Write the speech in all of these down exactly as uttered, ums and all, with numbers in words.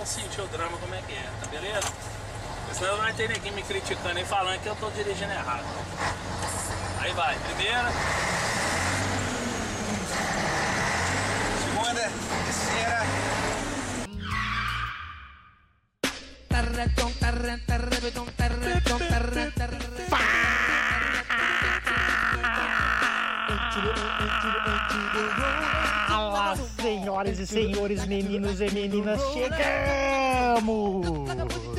não sentir o drama como é que é, tá beleza? Porque senão não vai ter ninguém me criticando e falando que eu tô dirigindo errado. Aí vai, primeira. Segunda, terceira. Fala, senhoras e senhores, meninos e meninas, chegamos!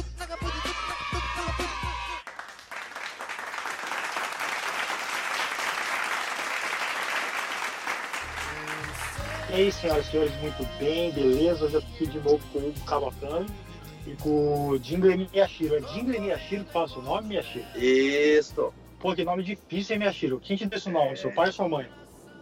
E aí, senhoras e senhores, muito bem, beleza? Hoje eu tô aqui de novo com o Hugo Cavalcante e com o Jingle Miyashiro. É Jingle Miyashiro que fala seu nome, Miyashiro? Isso. Pô, que nome difícil, hein, Miyashiro? Quem te deu esse nome, é. Seu pai ou sua mãe?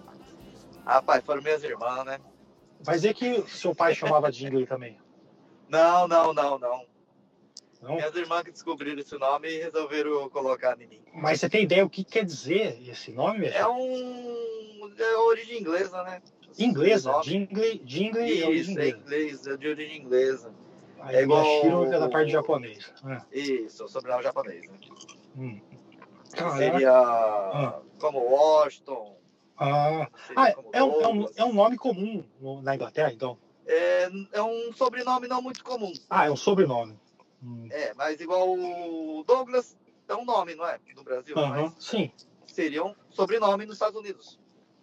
Rapaz, foram minhas irmãs, né? Vai dizer que seu pai chamava Jingle também? Não, não, não, não. Não? Minhas irmãs que descobriram esse nome e resolveram colocar em mim. Mas você tem ideia o que quer dizer esse nome, Miyashiro? É um... é origem inglesa, né? Inglesa? Jingle, Jingle é origem Isso, é inglesa. inglês, é de origem inglesa. Aí É igual... Miyashiro é da parte japonesa. Ah. Isso, sobrenome japonês, né? Hum. Seria Ah. como Washington. Ah, Seria ah como é, um, é, um, Douglas. é um nome comum no- na Inglaterra, então? É, é um sobrenome não muito comum. Ah, é um sobrenome. Hum. É, mas igual o Douglas é um nome, não é? Do Brasil, Aham, mas sim. seria um sobrenome nos Estados Unidos.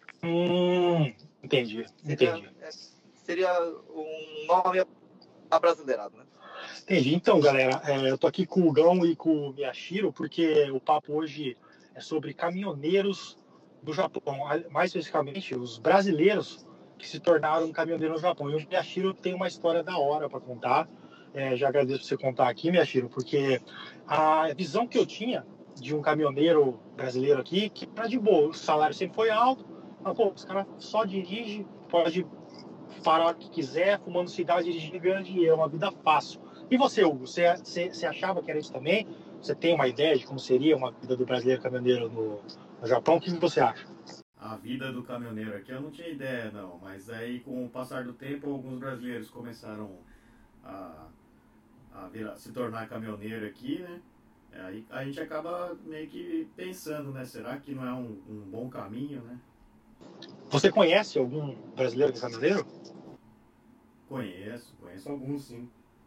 Hum, entendi, Seria, entendi. é, seria um nome abrasileirado, né? Entendi. Então, galera, é, eu tô aqui com o Gão e com o Miyashiro, porque o papo hoje é sobre caminhoneiros do Japão. Mais especificamente, os brasileiros que se tornaram caminhoneiros no Japão. E o Miyashiro tem uma história da hora para contar. É, já agradeço por você contar aqui, Miyashiro, porque a visão que eu tinha de um caminhoneiro brasileiro aqui, que era de boa, o salário sempre foi alto, mas, pô, os caras só dirigem, pode parar a hora que quiser, fumando cigarro, dirigindo e ganhando dinheiro, uma vida fácil. E você, Hugo, você, você, você achava que era isso também? Você tem uma ideia de como seria uma vida do brasileiro caminhoneiro no, no Japão? O que você acha? A vida do caminhoneiro aqui eu não tinha ideia, não. Mas aí, com o passar do tempo, alguns brasileiros começaram a, a virar, se tornar caminhoneiro aqui, né? Aí a gente acaba meio que pensando, né? Será que não é um, um bom caminho, né? Você conhece algum brasileiro que é caminhoneiro? Conheço, conheço alguns, sim.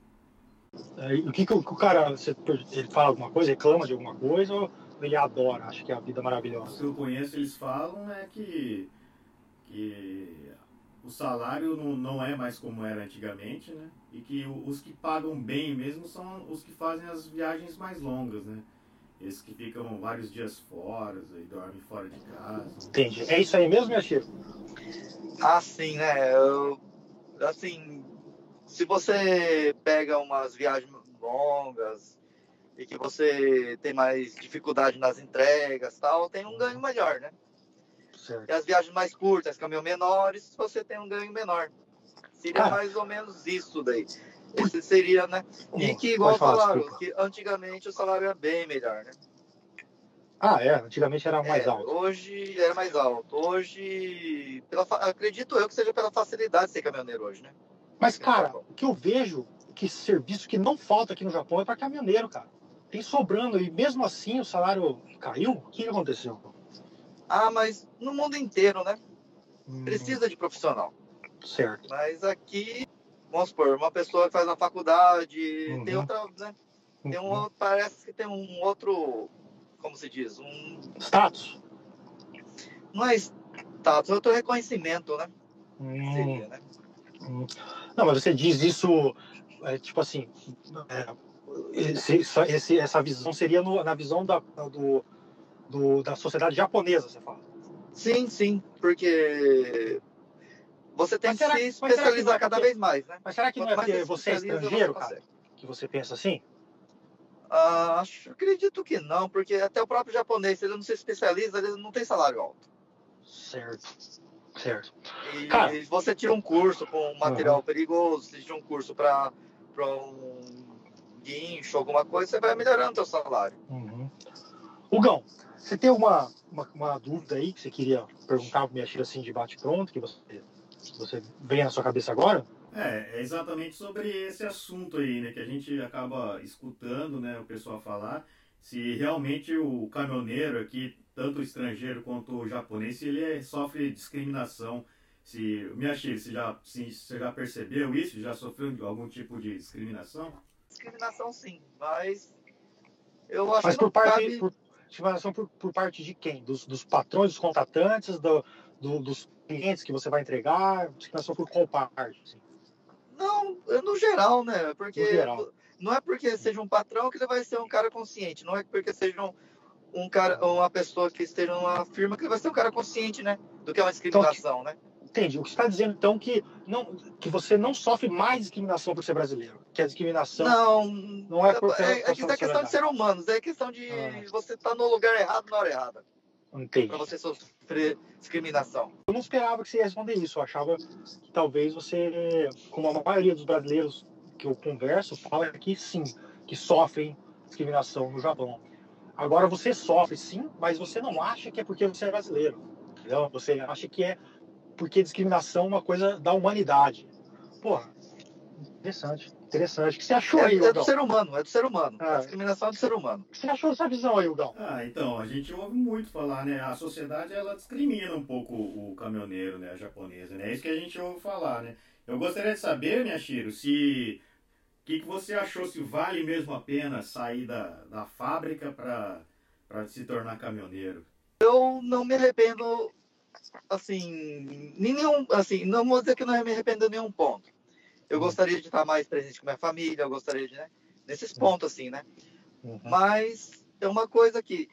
É, o que, que o, o cara, você, ele fala alguma coisa, reclama de alguma coisa, ou ele adora, acha que é a vida Os maravilhosa? que eu conheço, eles falam é que, que o salário não, não é mais como era antigamente, né? E que os que pagam bem mesmo são os que fazem as viagens mais longas, né? Esses que ficam vários dias fora e dormem fora de casa. Entendi. É isso aí mesmo, Miyashiro? Assim, né? Eu, assim, se você pega umas viagens longas e que você tem mais dificuldade nas entregas e tal, tem um ganho melhor, né? Certo. E as viagens mais curtas, caminhão menores, você tem um ganho menor. Seria Cara, mais ou menos isso daí. Esse seria, né? E Hum, que, igual pode falar, falaram, desculpa. que antigamente o salário era bem melhor, né? Ah, é? Antigamente era mais É, alto. hoje era mais alto. Hoje, pela, fa- acredito eu que seja pela facilidade de ser caminhoneiro hoje, né? Mas, cara, o que eu vejo, que serviço que não falta aqui no Japão é para caminhoneiro, cara. Tem sobrando, e mesmo assim o salário caiu? O que aconteceu? Ah, mas no mundo inteiro, né? Hum, Precisa de profissional. certo. Mas aqui, vamos supor, uma pessoa que faz na faculdade, Uhum. tem outra, né? Tem um, Uhum. outro- parece que tem um outro, como se diz, um, Status? não é status, é outro reconhecimento, né? Hum, Seria, né? hum. Não, mas você diz isso, é, tipo assim, é, esse, esse- essa visão seria no- na visão da, do, do- da sociedade japonesa, você fala. Sim, sim, porque você tem Mas que será- se mas será que não especializar é cada porque- vez mais, né? Mas será que não Quanto é mais porque se você é especializa, estrangeiro, você cara, consegue. que você pensa assim? Ah, acho, acredito que não, porque até o próprio japonês, se ele não se especializa, ele não tem salário alto. Certo, certo. E Cara, você tira um curso com um material perigoso, você tira um curso para um guincho, alguma coisa, você vai melhorando o seu salário. Uhum. Hugão, você tem uma, uma, uma dúvida aí que você queria perguntar para o Miyashiro assim de bate-pronto, que você, você vem na sua cabeça agora? É, é exatamente sobre esse assunto aí, né, que a gente acaba escutando, né, o pessoal falar, se realmente o caminhoneiro aqui, tanto o estrangeiro quanto o japonês, se ele é- sofre discriminação. Se, Miyashiro, você já, se, você já percebeu isso? Já sofreu algum tipo de discriminação? Discriminação sim, mas eu acho Mas que não por parte, cabe. por, discriminação por, por parte de quem? Dos, dos patrões, dos contratantes, do, do- dos clientes que você vai entregar? Discriminação por qual parte? Assim, Não, é no geral, né? no Porque geral. não é porque seja um patrão que ele vai ser um cara consciente. Não é porque seja um, um cara, uma pessoa que esteja numa firma que ele vai ser um cara consciente, né? Do que é uma Então, discriminação, né? entendi. O que você está dizendo, então, que, não, que você não sofre mais discriminação por ser brasileiro. Que a discriminação Não, não é por, pela, é, é, pela que sua isso é questão de nacionalidade. ser humanos, é questão de Ah, você estar no lugar errado na hora errada, entendi. para você sofrer discriminação. Eu não esperava que você ia responder isso. Eu achava que talvez você, como a maioria dos brasileiros que eu converso, fala que sim, que sofrem discriminação no Japão. Agora você sofre sim, mas você não acha que é porque você é brasileiro. Entendeu? Você acha que é porque discriminação é uma coisa da humanidade. Porra, interessante. Interessante. O que você achou É, aí, é do Hugão? ser humano, é do ser humano. Ah. A discriminação é do ser humano. O que você achou dessa visão aí, Hugão? Ah, então, a gente ouve muito falar, né? A sociedade, ela discrimina um pouco o caminhoneiro, né? A japonesa, né? É isso que a gente ouve falar, né? Eu gostaria de saber, Miyashiro, se... O que, que você achou, se vale mesmo a pena sair da, da fábrica para se tornar caminhoneiro? Eu não me arrependo, assim, nenhum, assim, não vou dizer que não me arrependo em nenhum ponto. Eu Uhum. gostaria de estar mais presente com minha família, eu gostaria de, né? Nesses pontos, assim, né? Uhum. Mas é uma coisa que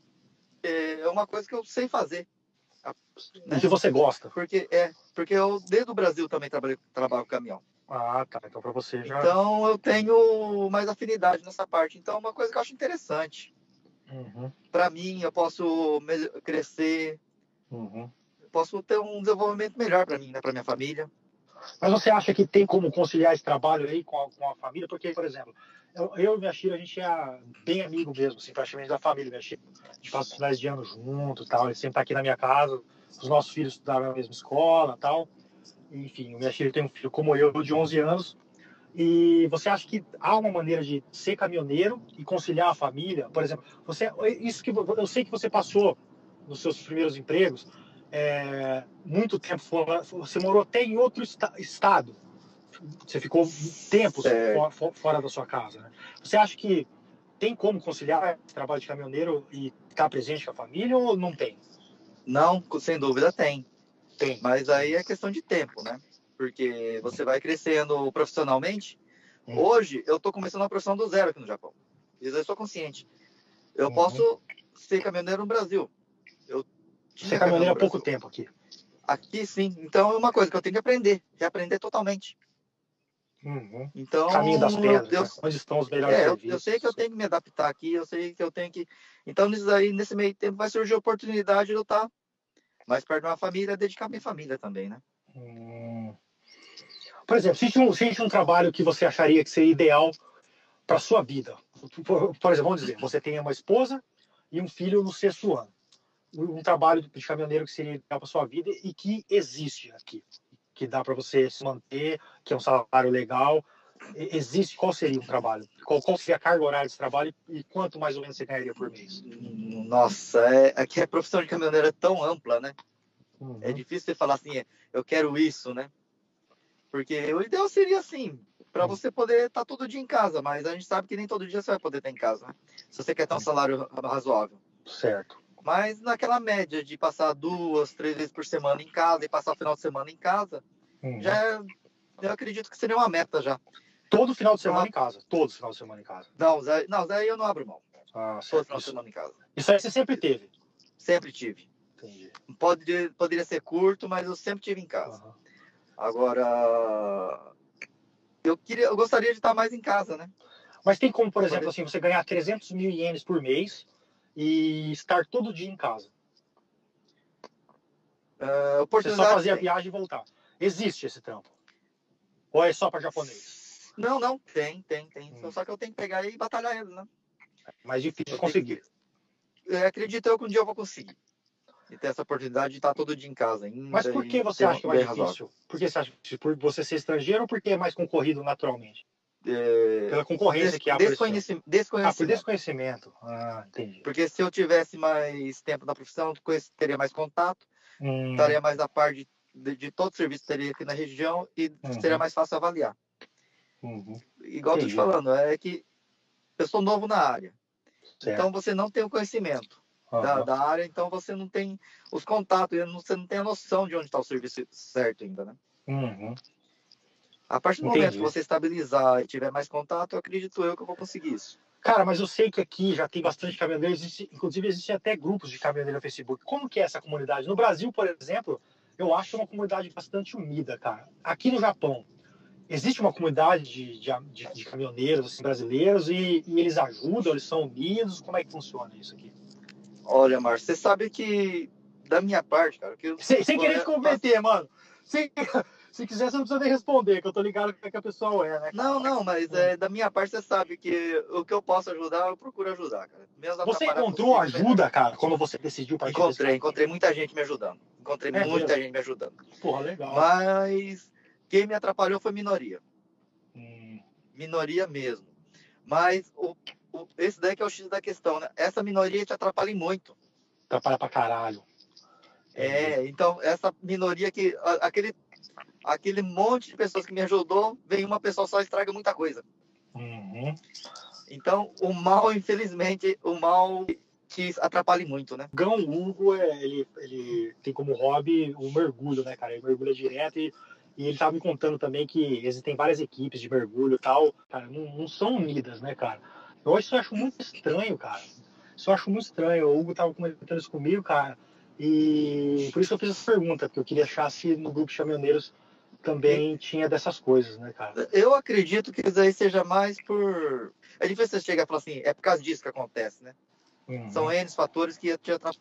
é uma coisa que eu sei fazer. Né? E que você gosta. Porque é, porque eu desde o Brasil também trabalho, trabalho com caminhão. Ah, tá. Então para você já. Então eu tenho mais afinidade nessa parte. Então é uma coisa que eu acho interessante. Uhum. Para mim, eu posso crescer, Uhum. posso ter um desenvolvimento melhor para mim, né? Para minha família. Mas você acha que tem como conciliar esse trabalho aí com a, com a família? Porque, por exemplo, eu, eu e minha Shira, a gente é bem amigo mesmo, assim, praticamente da família. Minha Shira, a gente passa os finais de ano junto e tal. Ele sempre tá aqui na minha casa. Os nossos filhos estudaram na mesma escola e tal. Enfim, minha Shira tem um filho como eu, de onze anos. E você acha que há uma maneira de ser caminhoneiro e conciliar a família? Por exemplo, você, isso que eu sei que você passou nos seus primeiros empregos, é, muito tempo fora, você morou até em outro esta, estado. Você ficou tempos fora, fora da sua casa, né? Você acha que tem como conciliar esse trabalho de caminhoneiro e estar presente com a família ou não tem? Não, sem dúvida tem. Tem. Mas aí é questão de tempo, né? Porque você vai crescendo profissionalmente. Hum. Hoje, eu estou começando uma profissão do zero aqui no Japão. Isso eu sou consciente. Eu uhum. posso ser caminhoneiro no Brasil. Eu Ser caminhoneiro há pouco tempo aqui. Aqui, sim. Então, é uma coisa que eu tenho que aprender. Reaprender totalmente. Uhum. Então, caminho das pedras, eu, né? Onde estão os melhores é, serviços. Eu, eu sei que eu tenho que me adaptar aqui. Eu sei que eu tenho que... Então, nisso aí, nesse meio tempo, vai surgir a oportunidade de eu estar mais perto de uma família, dedicar a minha família também, né? Hum. Por exemplo, se existe um, se existe um trabalho que você acharia que seria ideal para sua vida. Por, por exemplo, vamos dizer, você tem uma esposa e um filho no sexto ano. Um trabalho de caminhoneiro que seria ideal para sua vida e que existe aqui. Que dá para você se manter, que é um salário legal. Existe, qual seria um trabalho? Qual, qual seria a carga horária desse trabalho e quanto mais ou menos você ganharia por mês? Nossa, é, aqui a profissão de caminhoneiro é tão ampla, né? Uhum. É difícil você falar assim, eu quero isso, né? Porque o ideal seria assim, para você poder estar todo dia em casa, mas a gente sabe que nem todo dia você vai poder estar em casa, né? Se você quer ter um salário razoável. Certo. Mas naquela média de passar duas, três vezes por semana em casa e passar o final de semana em casa, uhum. já é, eu acredito que seria uma meta já. Todo final de semana uma... em casa? Todo final de semana em casa? Não, Zé, não, Zé, eu não abro mão. Ah, todo final de semana em casa. Isso aí você sempre teve? Sempre tive. Entendi. Pode, poderia ser curto, mas eu sempre tive em casa. Uhum. Agora, eu, queria, eu gostaria de estar mais em casa, né? Mas tem como, por exemplo, assim, você ganhar trezentos mil ienes por mês e estar todo dia em casa? Uh, você só fazer a viagem e voltar. Existe esse trampo? Ou é só para japonês? Não, não. Tem, tem, tem. Hum. Só que eu tenho que pegar e batalhar ele, né? Mais difícil de conseguir. Que... Eu acredito eu que um dia eu vou conseguir. e ter essa oportunidade de estar todo dia em casa ainda. Mas por que você acha que é mais difícil? Por que você acha que por você ser estrangeiro ou porque é mais concorrido naturalmente? É... Pela concorrência Des... que há. Desconhecimento. Desconhecimento. Ah, por desconhecimento. Ah, entendi. Porque se eu tivesse mais tempo na profissão, teria mais contato, hum. estaria mais a par de, de, de todo o serviço que teria aqui na região e uhum. seria mais fácil avaliar. Uhum. Igual eu tô te falando, é que eu sou novo na área. Certo. Então você não tem o conhecimento uhum. da, da área, então você não tem os contatos, você não tem a noção de onde está o serviço certo ainda, né? Uhum. A partir do Entendi. momento que você estabilizar e tiver mais contato, eu acredito eu que eu vou conseguir isso. Cara, mas eu sei que aqui já tem bastante caminhoneiro, existe, inclusive existem até grupos de caminhoneiro no Facebook. Como que é essa comunidade? No Brasil, por exemplo, eu acho uma comunidade bastante unida, cara. Aqui no Japão, existe uma comunidade de, de, de, de caminhoneiros assim, brasileiros e, e eles ajudam, eles são unidos? Como é que funciona isso aqui? Olha, Márcio, você sabe que da minha parte, cara... Que eu, sem sem querer te comprometer, mas... mano. Sem... Se quiser, você não precisa nem responder, que eu tô ligado como é que a pessoa é, né? Cara? Não, não, mas é, da minha parte você sabe que o que eu posso ajudar, eu procuro ajudar, cara. Mesmo você encontrou possível, ajuda, cara, quando você decidiu partir? Encontrei, encontrei muita gente me ajudando. Encontrei é muita mesmo? gente me ajudando. Porra, legal. Mas quem me atrapalhou foi minoria. Hum. Minoria mesmo. Mas o, o, esse daí que é o X da questão, né? Essa minoria te atrapalha muito. Atrapalha pra caralho. É, então, essa minoria que... Aquele... Aquele monte de pessoas que me ajudou, vem uma pessoa só e estraga muita coisa. Uhum. Então, o mal, infelizmente, o mal te atrapalha muito, né? O Gão Hugo, é, ele, ele tem como hobby o mergulho, né, cara? Ele mergulha direto e, e ele tava me contando também que existem várias equipes de mergulho e tal. Cara, não, não são unidas, né, cara? Eu isso eu acho muito estranho, cara. Isso eu acho muito estranho. O Hugo tava comentando isso comigo, cara. E por isso que eu fiz essa pergunta, porque eu queria achar se no grupo de caminhoneiros também tinha dessas coisas, né, cara? Eu acredito que isso aí seja mais por... É difícil você chegar e falar assim, é por causa disso que acontece, né? Uhum. São N fatores que,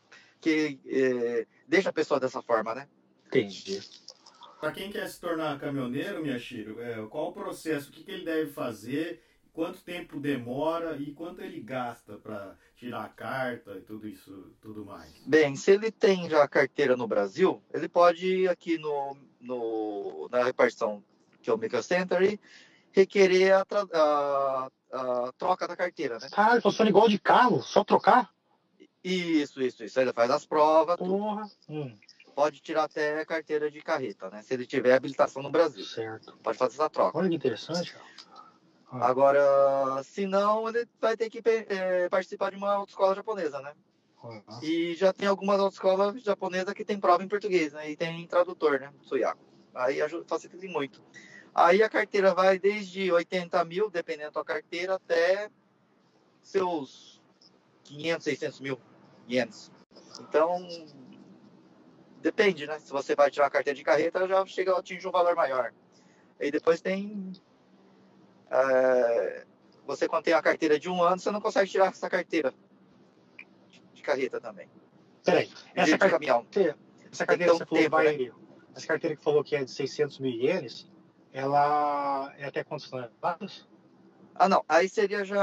que é, deixam a pessoa dessa forma, né? Entendi. Para quem quer se tornar caminhoneiro, Miyashiro, é, qual o processo, o que, que ele deve fazer, quanto tempo demora e quanto ele gasta para tirar a carta e tudo isso, tudo mais? Bem, se ele tem já a carteira no Brasil, ele pode ir aqui no, no, na repartição, que é o Microcenter, e requerer a, a, a troca da carteira, né? Caralho, funciona igual de carro, só trocar? Isso, isso, isso. Ele faz as provas, Porra. Hum. Pode tirar até a carteira de carreta, né? Se ele tiver habilitação no Brasil. Certo. Pode fazer essa troca. Olha que interessante, cara. Ah. Agora, se não, ele vai ter que é, participar de uma autoescola japonesa, né? Uhum. E já tem algumas autoescolas japonesas que tem prova em português, né? E tem tradutor, né? Suyaku. Aí ajuda, facilita muito. Aí a carteira vai desde oitenta mil, dependendo da carteira, até seus quinhentos, seiscentos mil ienes. Então, depende, né? Se você vai tirar a carteira de carreta, já chega, atinge um valor maior. Aí depois tem... É, você quando tem a carteira de um ano, você não consegue tirar essa carteira de carreta também. Peraí, essa carteira, caminhão. essa carteira que você falou tempo, vai, né? Essa carteira que falou que é de seiscentos mil ienes, ela é até quantos toneladas? Ah, não, aí seria já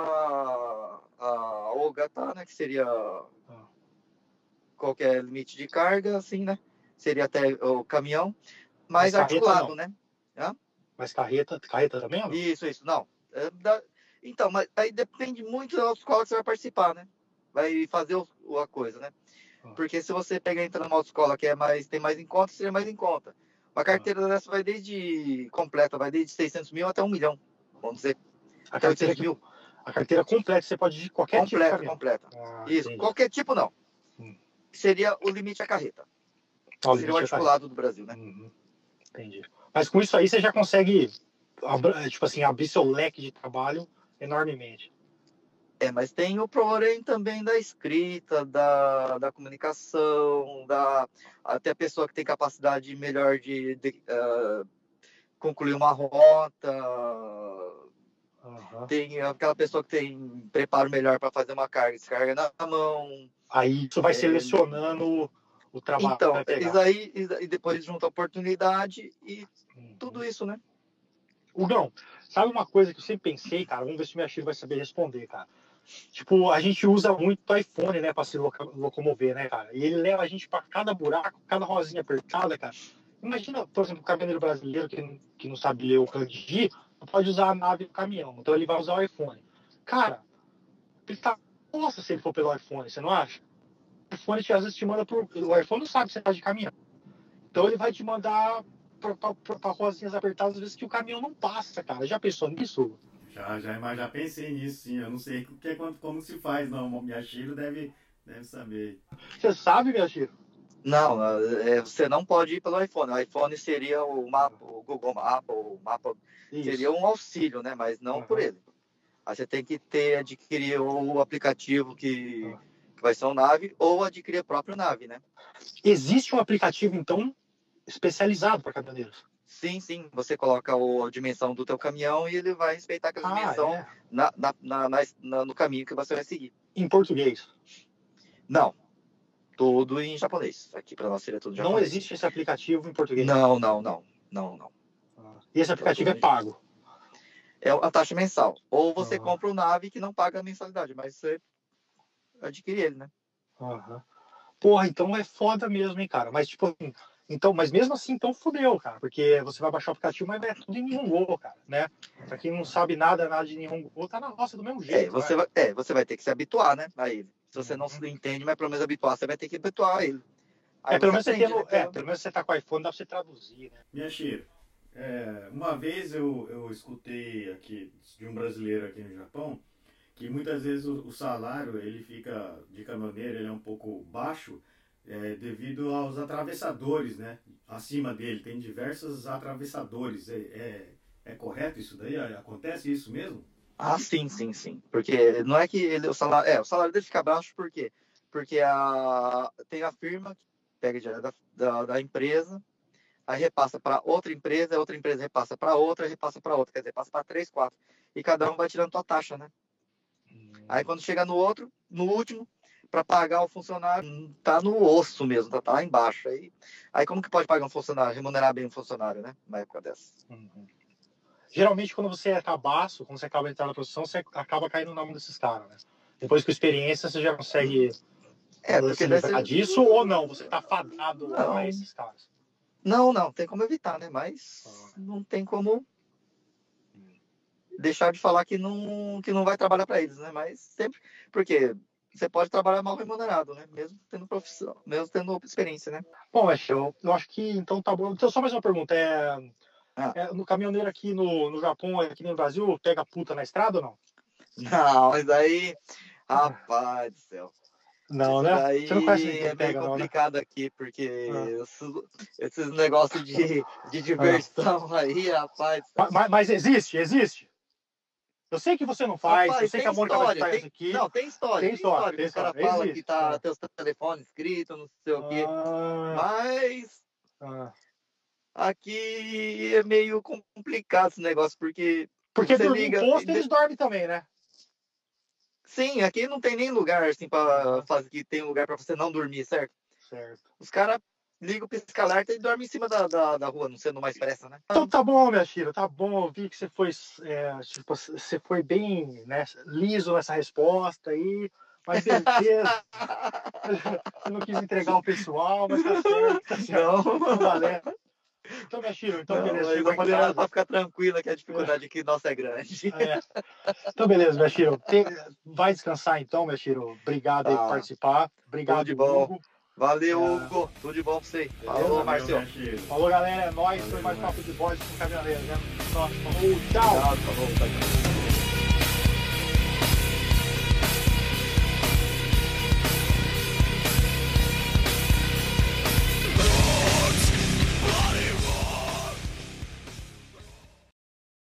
a Ogata, né, que seria ah. qualquer limite de carga, assim, né, seria até o caminhão, mas, mas articulado, né? Hã? Mas carreta, carreta também? Não? Isso, isso, não. É, da... Então, mas aí depende muito da autoescola que você vai participar, né? Vai fazer o, a coisa, né? Ah. Porque se você pegar e entrar numa autoescola que é mais, tem mais em conta, seria mais em conta. A carteira ah. dessa vai desde completa, vai desde seiscentos mil até um milhão, vamos dizer. A carteira, que, mil. A carteira completa, você pode ir de qualquer completa, tipo de caminhão. Completa, ah, Isso, entendi. Qualquer tipo não. Hum. Seria o limite à carreta. Ah, seria o articulado do Brasil, né? Uhum. Entendi. Mas com isso aí você já consegue, tipo assim, abrir seu leque de trabalho enormemente. É, mas tem o porém também da escrita, da, da comunicação, da, até a pessoa que tem capacidade melhor de, de uh, concluir uma rota. Uhum. Tem aquela pessoa que tem preparo melhor para fazer uma carga, descarga na mão. Aí isso vai é... selecionando o trabalho. Então, isso aí, e depois junta a oportunidade e uhum. tudo isso, né? Hugão, sabe uma coisa que eu sempre pensei, cara? Vamos ver se o Miyashiro vai saber responder, cara. Tipo, a gente usa muito o iPhone, né, pra se loca- locomover, né, cara? E ele leva a gente pra cada buraco, cada rosinha apertada, cara. Imagina, por exemplo, o caminhoneiro brasileiro que, não- que não sabe ler o kanji, não pode usar a nave do caminhão. Então ele vai usar o iPhone. Cara, ele tá... Nossa, se ele for pelo iPhone, você não acha? O iPhone às vezes te manda por... O iPhone não sabe que você tá de caminhão. Então ele vai te mandar pra, pra, pra, pra rosinhas apertadas, às vezes que o caminhão não passa, cara. Já pensou nisso? Já, já, mas já pensei nisso, sim. Eu não sei o que, é quanto- como se faz, não. O Miyashiro deve, deve saber. Você sabe, Miyashiro? Não, é, você não pode ir pelo iPhone. O iPhone seria o mapa, o Google Mapa, o mapa Isso. seria um auxílio, né? Mas não Uhum. por ele. Aí você tem que ter, adquirir o aplicativo que, Uhum. que vai ser o Nave, ou adquirir a própria Nave, né? Existe um aplicativo, então, especializado para caminhoneiros? Sim, sim. Você coloca o- a dimensão do teu caminhão e ele vai respeitar aquela Ah, dimensão é. na, na, na, na- na- no caminho que você vai seguir. Em português. Não. Tudo em japonês. Aqui para nós seria tudo Não japonês. existe esse aplicativo em português? Não, não, não. Não, não. Ah. E esse aplicativo é pago? É a taxa mensal. Ou você Ah. compra o Nave que não paga a mensalidade, mas você adquire ele, né? Aham. Porra, então é foda mesmo, hein, cara. Mas, tipo, assim, então, mas mesmo assim, então fodeu, cara. Porque você vai baixar o aplicativo, mas é tudo em Nihongo, cara, né? Pra quem não sabe nada, nada de Nihongo, tá na roça do mesmo É jeito. você, vai. vai, é, você vai ter que se habituar, né, a ele. Se você não Uhum. se entende, mas pelo menos habituar, você vai ter que habituar a ele. Aí É, pelo menos, você aprende, tem, né, é, pelo- pelo menos você tá com o iPhone, dá pra você traduzir, né? Miyashiro, é, uma vez eu, eu escutei aqui de um brasileiro aqui no Japão que muitas vezes o, o salário ele fica de caminhoneiro, ele é um pouco baixo é, devido aos atravessadores, né? Acima dele tem diversos atravessadores. É, é, é correto isso daí? Acontece isso mesmo? Ah, sim, sim, sim. Porque não é que ele, o salário. É, o salário dele fica baixo por quê? Porque a, tem a firma que pega dinheiro da, da, da empresa, aí repassa para outra empresa, a outra empresa repassa para outra, repassa para outra, quer dizer, passa para três, quatro. E cada um vai tirando tua taxa, né? Aí quando chega no outro, no último, para pagar o funcionário, tá no osso mesmo, tá, tá lá embaixo. Aí, aí como que pode pagar um funcionário, remunerar bem um funcionário, né? Numa época dessa. Uhum. Geralmente, quando você é cabaço, quando você acaba de entrar na profissão, você acaba caindo na mão desses caras, né? Depois com experiência, você já consegue É, se porque livrar desse... disso ou não? Você tá fadado Não. a esses caras? Não, não, tem como evitar, né? Mas Ah. não tem como deixar de falar que não, que não vai trabalhar para eles, né? Mas sempre, porque você pode trabalhar mal remunerado, né? Mesmo tendo profissão, mesmo tendo experiência, né? Bom, mas eu, eu acho que então tá bom. Então, só mais uma pergunta. É, Ah. é, no caminhoneiro aqui no, no Japão, aqui no Brasil, pega puta na estrada ou não? Não, mas aí, rapaz do céu. Não, Isso né? daí Você não conhece ninguém é que meio pega, não, né? complicado aqui, porque Ah. esses, esses negócios de, de diversão aí, rapaz. Mas, mas existe, existe. Eu sei que você não faz, Rapaz, eu sei que a Mônica vai te tem, isso aqui. Não, tem história. Tem Tem história, história. tem O cara história, fala existe. que tá Ah. teus telefones escritos, não sei o quê. Ah, Mas ah. aqui é meio complicado esse negócio, porque Porque você dormir liga. em posto, eles dormem também, né? Sim, aqui não tem nem lugar assim para fazer que tem lugar para você não dormir, certo? Certo. Os caras ligam o pisca-alerta e dormem em cima da, da, da rua, não sendo mais pressa, né? Então tá bom, minha Shira, tá bom. Eu vi que você foi, é, tipo, você foi bem, né, liso nessa resposta aí, mas beleza. Você não quis entregar o pessoal, mas tá certo, tá certo. Não. Então, valeu. Então, minha Shira, então Não, beleza. mas chegou a em mulherada casa. pode ficar tranquila que a dificuldade aqui nossa é grande. É. Então, beleza, minha Shira. Tem- Vai descansar então, minha Shira. Obrigado aí por Tá. participar. Obrigado, Tudo de bom. Hugo. Valeu, É. Hugo. Tudo de bom pra você. Beleza, Falou, Valeu, Marcelo. Miyashiro. Falou, galera. É nóis. Foi mais papo de voz com caminhoneiro, né? Nossa, falou, tchau. Obrigado, falou.